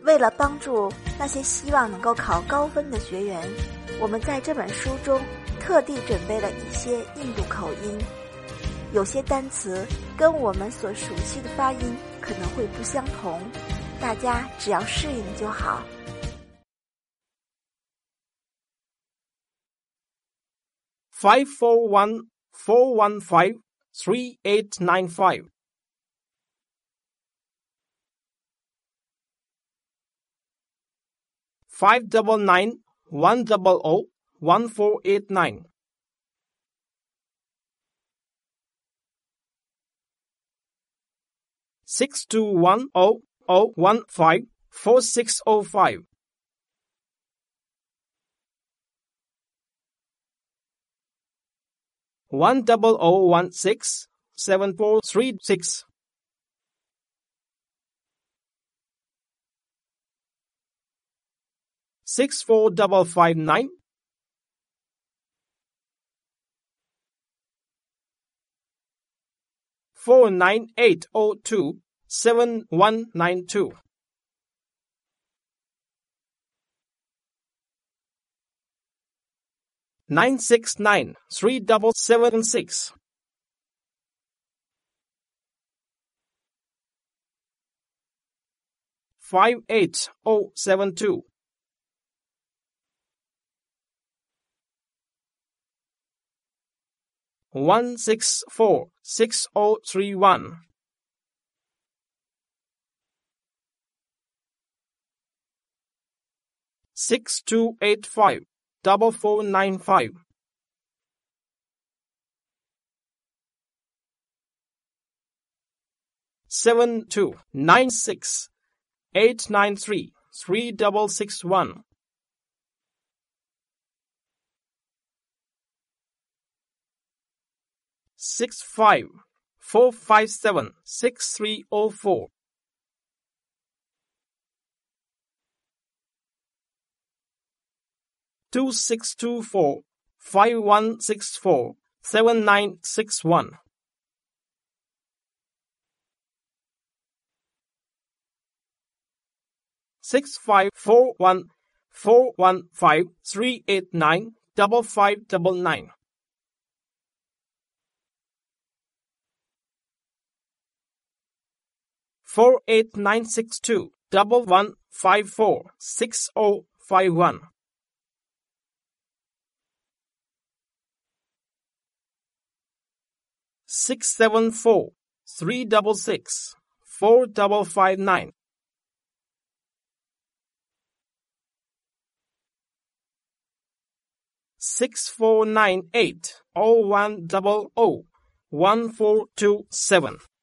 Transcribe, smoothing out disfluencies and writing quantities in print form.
为了帮助那些希望能够考高分的学员，我们在这本书中特地准备了一些印度口音，有些单词跟我们所熟悉的发音可能会不相同，大家只要适应就好。 541-415-3895 599-100-1489 621-0015-4605 10016-7436 64559 49802-7192 969-3776 58072 1646031 6285-4495 7296-893-3661 65457-6304 2624-5164-7961 6541415-389-5599 48962-1154-6051 674-366-4559 6498-0100-1427